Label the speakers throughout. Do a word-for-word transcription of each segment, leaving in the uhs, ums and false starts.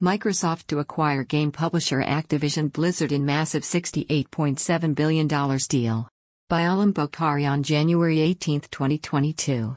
Speaker 1: Microsoft to acquire game publisher Activision Blizzard in massive sixty-eight point seven billion dollars deal. By Alam Bokhari on January eighteenth, twenty twenty-two.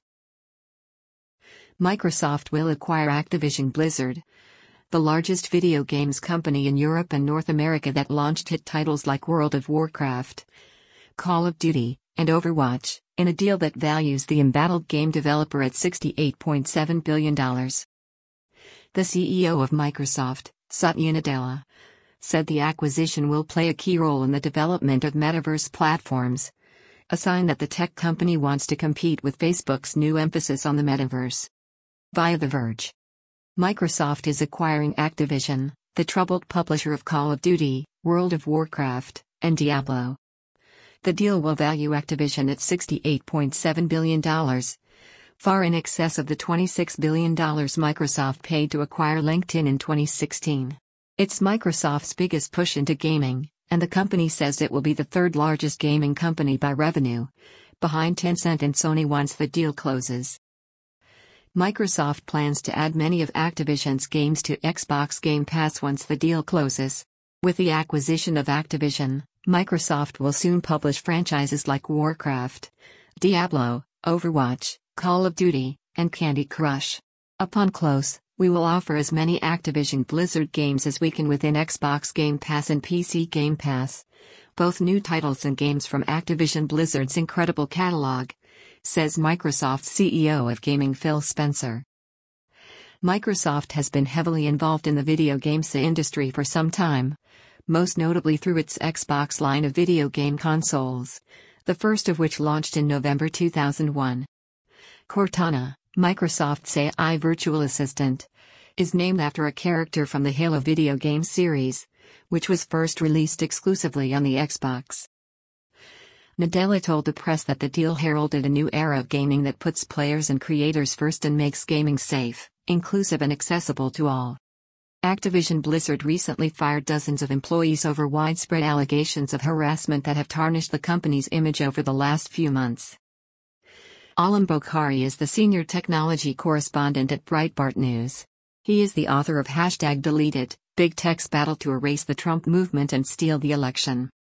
Speaker 1: Microsoft will acquire Activision Blizzard, the largest video games company in Europe and North America that launched hit titles like World of Warcraft, Call of Duty, and Overwatch, in a deal that values the embattled game developer at sixty-eight point seven billion dollars. The C E O of Microsoft, Satya Nadella, said the acquisition will play a key role in the development of metaverse platforms, a sign that the tech company wants to compete with Facebook's new emphasis on the metaverse. Via The Verge. Microsoft is acquiring Activision, the troubled publisher of Call of Duty, World of Warcraft, and Diablo. The deal will value Activision at sixty-eight point seven billion dollars, far in excess of the twenty-six billion dollars Microsoft paid to acquire LinkedIn in twenty sixteen. It's Microsoft's biggest push into gaming, and the company says it will be the third largest gaming company by revenue, behind Tencent and Sony once the deal closes. Microsoft plans to add many of Activision's games to Xbox Game Pass once the deal closes. With the acquisition of Activision, Microsoft will soon publish franchises like Warcraft, Diablo, Overwatch, Call of Duty, and Candy Crush. Upon close, we will offer as many Activision Blizzard games as we can within Xbox Game Pass and P C Game Pass, both new titles and games from Activision Blizzard's incredible catalog, says Microsoft's C E O of gaming Phil Spencer. Microsoft has been heavily involved in the video games industry for some time, most notably through its Xbox line of video game consoles, the first of which launched in November two thousand one. Cortana, Microsoft's A I virtual assistant, is named after a character from the Halo video game series, which was first released exclusively on the Xbox. Nadella told the press that the deal heralded a new era of gaming that puts players and creators first and makes gaming safe, inclusive and accessible to all. Activision Blizzard recently fired dozens of employees over widespread allegations of harassment that have tarnished the company's image over the last few months. Alam Bokhari is the senior technology correspondent at Breitbart News. He is the author of Hashtag Delete It, Big Tech's Battle to Erase the Trump Movement and Steal the Election.